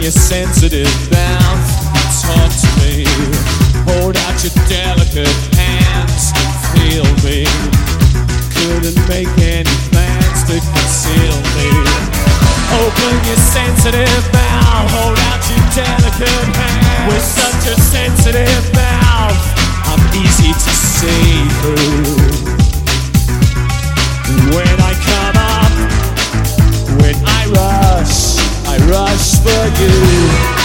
your sensitive mouth and talk to me. Hold out your delicate hands and feel me. Couldn't make any plans to conceal me. Open your sensitive mouth, hold out your delicate hands. With such a sensitive mouth, I'm easy to see through. When I come up, when I rush for you.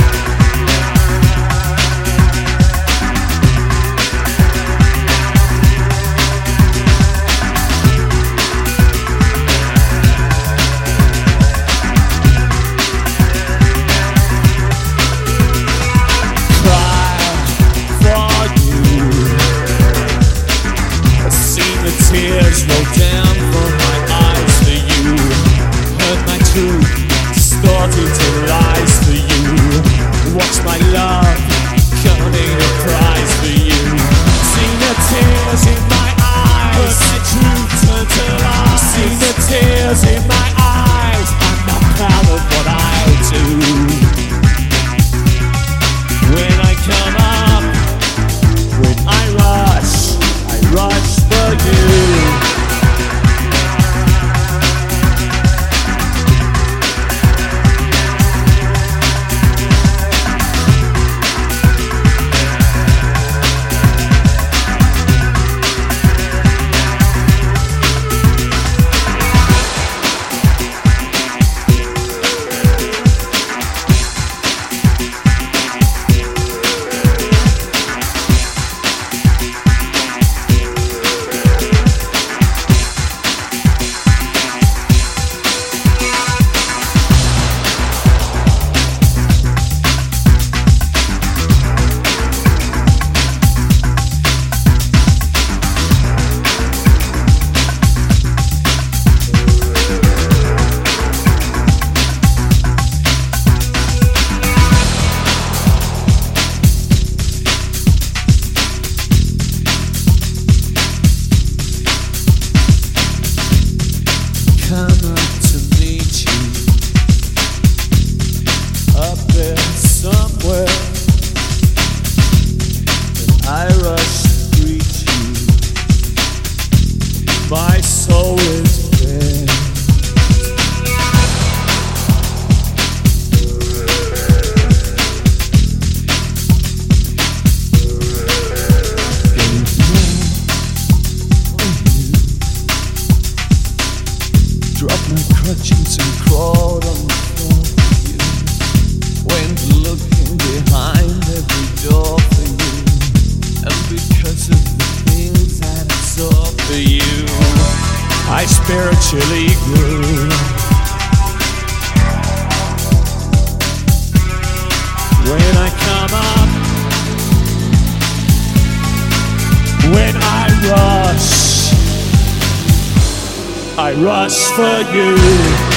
Tears roll down from my eyes for you. Heard my truth distorted to lies for you. Watch my love becoming a prize for you. See the tears in my eyes, heard my truth turn to lies. See the tears in my eyes, I'm not proud of what I do. When I come up, when I rush for you. Come up to meet you, up there somewhere, and I rush to greet you. My soul is bare. Dropped my crutches and crawled on the floor for you. Went looking behind every door for you. And because of the things that I saw for you, I spiritually grew. When I come up, when I rush for you.